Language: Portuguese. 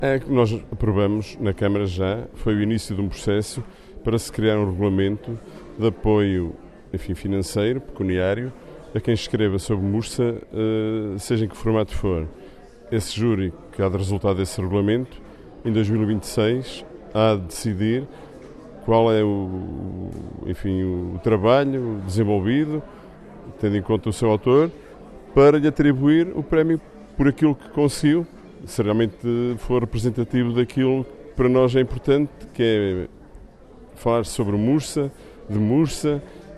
É que nós aprovamos na Câmara já, foi o início de um processo para se criar um regulamento de apoio, enfim, financeiro, pecuniário, a quem escreva sobre Mursa, seja em que formato for. Esse júri, que há de resultado desse regulamento, em 2026, há de decidir qual é o trabalho desenvolvido, tendo em conta o seu autor, para lhe atribuir o prémio por aquilo que conseguiu, se realmente for representativo daquilo que para nós é importante, que é falar sobre Mursa, de Mursa